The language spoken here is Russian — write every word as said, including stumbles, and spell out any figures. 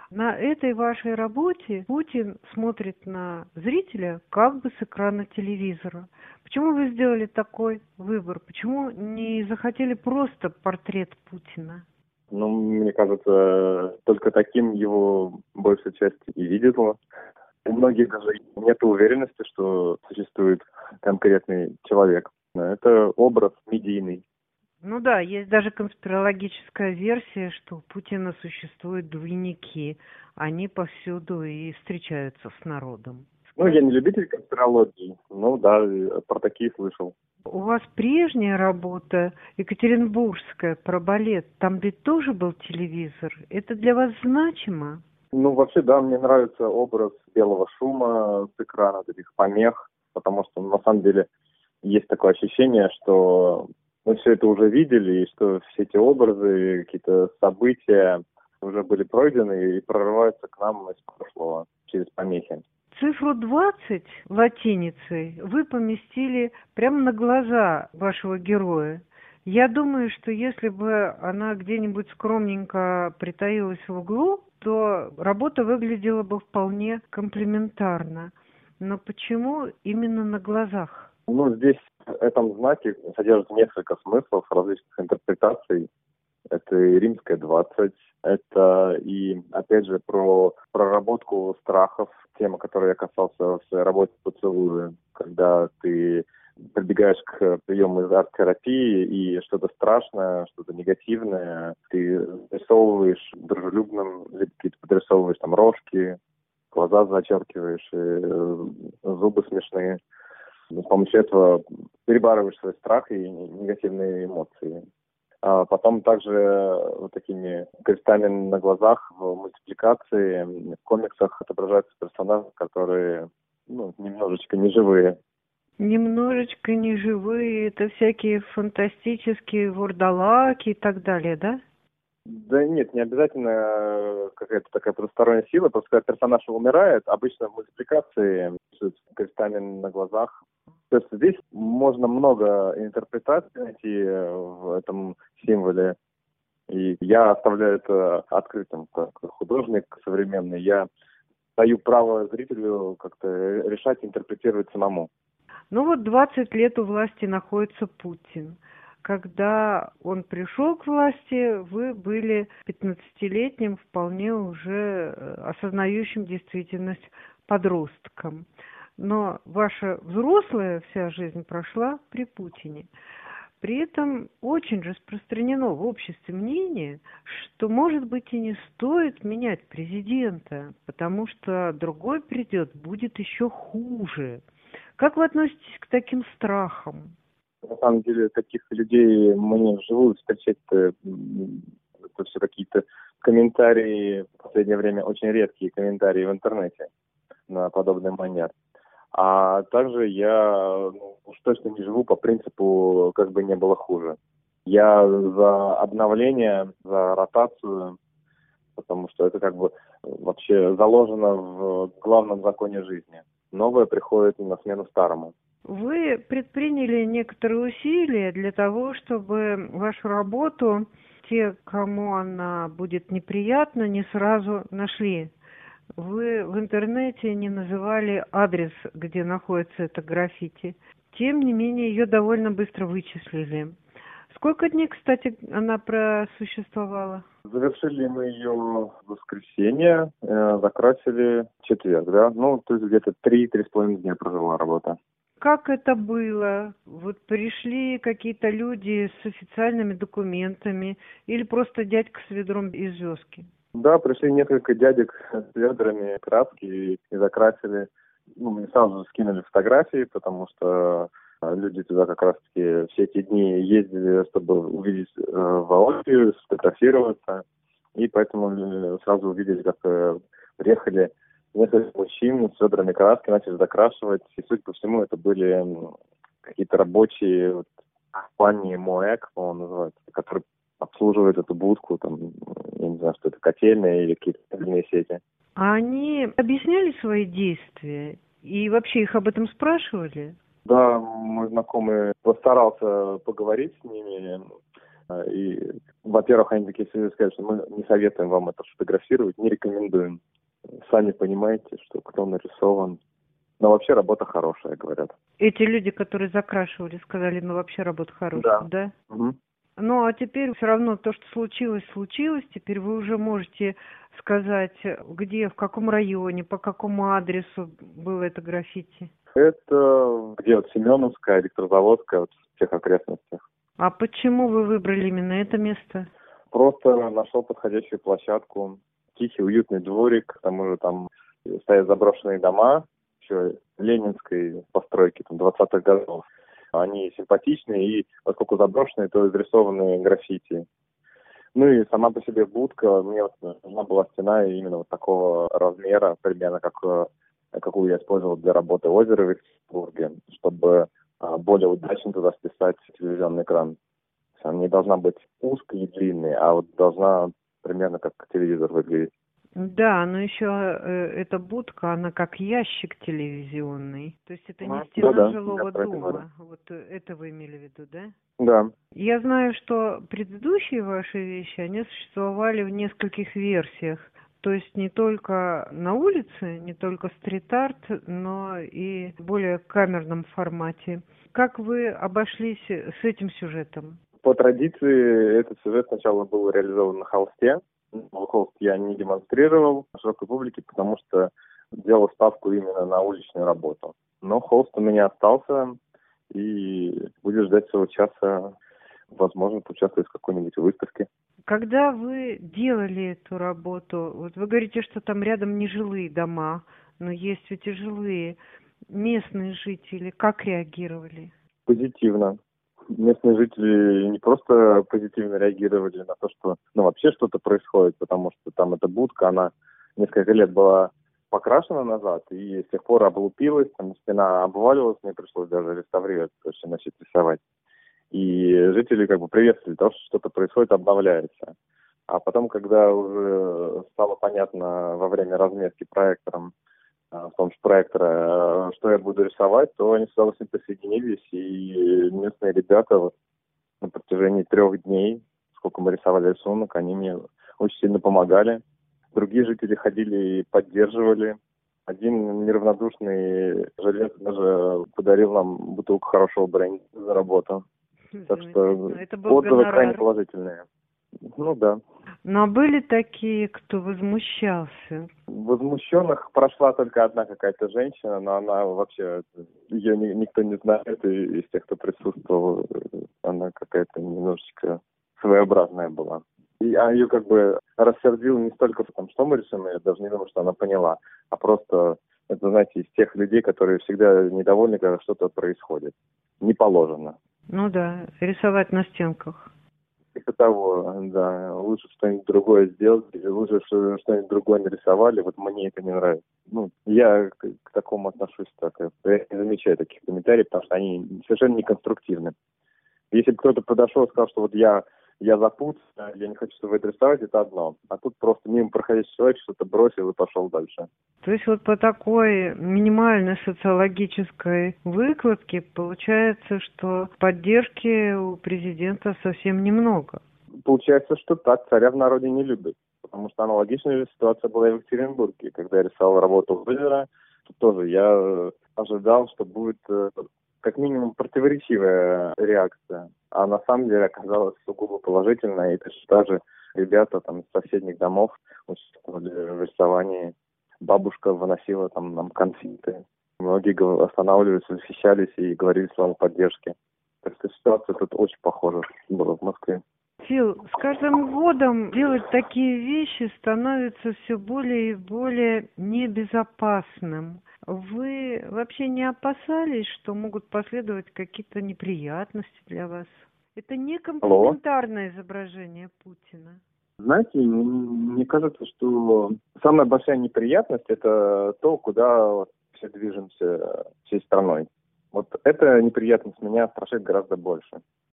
На этой вашей работе Путин смотрит на зрителя как бы с экрана телевизора. Почему вы сделали такой выбор? Почему не захотели просто портрет Путина? Ну, мне кажется, только таким его большая часть и видела. У многих даже нет уверенности, что существует конкретный человек. Это образ медийный. Ну да, есть даже конспирологическая версия, что у Путина существуют двойники. Они повсюду и встречаются с народом. Ну, я не любитель конспирологии, но да, про такие слышал. У вас прежняя работа, екатеринбургская, про балет, там ведь тоже был телевизор. Это для вас значимо? Ну, вообще, да, мне нравится образ белого шума с экрана, таких помех, потому что, на самом деле, есть такое ощущение, что мы все это уже видели, и что все эти образы, какие-то события уже были пройдены и прорываются к нам из прошлого через помехи. Цифру двадцать латиницей вы поместили прямо на глаза вашего героя. Я думаю, что если бы она где-нибудь скромненько притаилась в углу, то работа выглядела бы вполне комплементарно. Но почему именно на глазах? Ну, здесь в этом знаке содержится несколько смыслов, различных интерпретаций. Это и римская двадцать, это и, опять же, про проработку страхов, тема, которой я касался в своей работе «Поцелуи», когда ты прибегаешь к приему из арт-терапии, и что-то страшное, что-то негативное ты нарисовываешь дружелюбным, либо какие-то подрисовываешь там рожки, глаза зачеркиваешь, и зубы смешные. С помощью этого перебарываешь свой страх и негативные эмоции. А потом также вот такими крестами на глазах в мультипликации, в комиксах отображаются персонажи, которые ну, немножечко неживые. Немножечко неживые, это всякие фантастические вурдалаки и так далее, да? Да нет, не обязательно какая-то такая потусторонняя сила, просто когда персонаж умирает, обычно в мультипликации с крестами на глазах. То есть здесь можно много интерпретаций найти в этом символе. И я оставляю это открытым, как художник современный. Я даю право зрителю как-то решать, интерпретировать самому. Ну вот двадцать лет у власти находится Путин. Когда он пришел к власти, вы были пятнадцатилетним, вполне уже осознающим действительность подростком. Но ваша взрослая вся жизнь прошла при Путине. При этом очень распространено в обществе мнение, что, может быть, и не стоит менять президента, потому что другой придет, будет еще хуже. Как вы относитесь к таким страхам? На самом деле, таких людей мне вживую встречать это все какие-то комментарии, в последнее время очень редкие комментарии в интернете на подобный манер. А также я ну, уж точно не живу по принципу «как бы не было хуже». Я за обновление, за ротацию, потому что это как бы вообще заложено в главном законе жизни. Новое приходит на смену старому. Вы предприняли некоторые усилия для того, чтобы вашу работу те, кому она будет неприятна, не сразу нашли. Вы в интернете не называли адрес, где находится это граффити. Тем не менее, ее довольно быстро вычислили. Сколько дней, кстати, она просуществовала? Завершили мы ее в воскресенье, э, закрасили в четверг, да? Ну, то есть где-то три-три с половиной дня прожила работа. Как это было? Вот пришли какие-то люди с официальными документами или просто дядька с ведром и звездки? Да, пришли несколько дядек с ведрами краски и, и закрасили. Ну, мне сразу же скинули фотографии, потому что люди туда как раз-таки все эти дни ездили, чтобы увидеть э, воочию, сфотографироваться. И поэтому сразу увидели, как э, приехали несколько мужчин с ведрами краски, начали закрашивать. И, судя по всему, это были какие-то рабочие вот, компании МОЭК, по-моему, называется, которые обслуживают эту будку, там, я не знаю, что это, котельная или какие-то кабельные сети. А они объясняли свои действия? И вообще их об этом спрашивали? Да, мой знакомый постарался поговорить с ними, И, во-первых, они такие скажут, что мы не советуем вам это фотографировать, не рекомендуем. Сами понимаете, что кто нарисован. Но вообще работа хорошая, говорят. Эти люди, которые закрашивали, сказали, ну вообще работа хорошая, да? Да. Угу. Ну, а теперь все равно то, что случилось, случилось. Теперь вы уже можете сказать, где, в каком районе, по какому адресу было это граффити. Это где вот Семеновская, Электрозаводская, вот в тех окрестностях. А почему вы выбрали именно это место? Просто нашел подходящую площадку, тихий, уютный дворик, к тому же там стоят заброшенные дома, еще ленинской постройки, там, двадцатых годов. Они симпатичные, и поскольку заброшенные, то изрисованные граффити. Ну и сама по себе будка, мне вот нужна была стена именно вот такого размера, примерно как какую я использовал для работы озера в Екатеринбурге, чтобы более удачно туда вписать телевизионный экран. Она не должна быть узкой и длинной, а вот должна примерно как телевизор выглядеть. Да, но еще э, эта будка, она как ящик телевизионный. То есть это не А, стена да, жилого да, дома. Вот это вы имели в виду, да? Да. Я знаю, что предыдущие ваши вещи, они существовали в нескольких версиях. То есть не только на улице, не только стрит-арт, но и в более камерном формате. Как вы обошлись с этим сюжетом? По традиции этот сюжет сначала был реализован на холсте. Холст я не демонстрировал широкой публике, потому что делал ставку именно на уличную работу. Но холст у меня остался и будет ждать своего часа, возможно, поучаствовать в какой-нибудь выставке. Когда вы делали эту работу, вот вы говорите, что там рядом не жилые дома, но есть ведь и жилые. Местные жители как реагировали? Позитивно. Местные жители не просто позитивно реагировали на то, что ну, вообще что-то происходит, потому что там эта будка, она несколько лет была покрашена назад, и с тех пор облупилась, там стена обваливалась, мне пришлось даже реставрировать, то есть начать рисовать. И жители как бы приветствовали то, что что-то происходит, обновляется. А потом, когда уже стало понятно во время разметки проектором, в том числе проектора, что я буду рисовать, то они с удовольствием присоединились, и местные ребята вот на протяжении трех дней, сколько мы рисовали рисунок, они мне очень сильно помогали. Другие жители ходили и поддерживали. Один неравнодушный жилец даже подарил нам бутылку хорошего бренди за работу. Так что это был отзывы гонорар. крайне положительные. Ну да. Но были такие, кто возмущался? Возмущенных прошла только одна какая-то женщина, но она вообще, ее ни, никто не знает, и из тех, кто присутствовал, она какая-то немножечко своеобразная была. И а ее как бы рассердило не столько потому, что мы рисуем, я даже не думаю, что она поняла, а просто, это, знаете, из тех людей, которые всегда недовольны, когда что-то происходит. Не положено. Ну да, рисовать на стенках. Типа того, да, лучше что-нибудь другое сделать, или лучше что-нибудь другое нарисовали, вот мне это не нравится. Ну, я к, к такому отношусь так, я не замечаю таких комментариев, потому что они совершенно неконструктивны. Если бы кто-то подошел и сказал, что вот я, я запутался, я не хочу, чтобы вы это рисовать, это одно. А тут просто мимо проходящий человек что-то бросил и пошел дальше. То есть вот по такой минимальной социологической выкладке получается, что поддержки у президента совсем немного. Получается, что так, царя в народе не любят. Потому что аналогичная ситуация была и в Екатеринбурге. Когда я рисовал работу озера, то тоже я ожидал, что будет как минимум противоречивая реакция. А на самом деле оказалась сугубо положительная. И даже ребята там из соседних домов участвовали в рисовании. Бабушка выносила там нам конфеты. Многие останавливались, восхищались и говорили слова поддержки. Так что ситуация тут очень похожа была в Москве. Фил, с каждым годом делать такие вещи становится все более и более небезопасным. Вы вообще не опасались, что могут последовать какие-то неприятности для вас? Это не комплиментарное изображение Путина. Знаете, мне кажется, что самая большая неприятность – это то, куда все движемся всей страной. Вот эта неприятность меня страшит гораздо больше.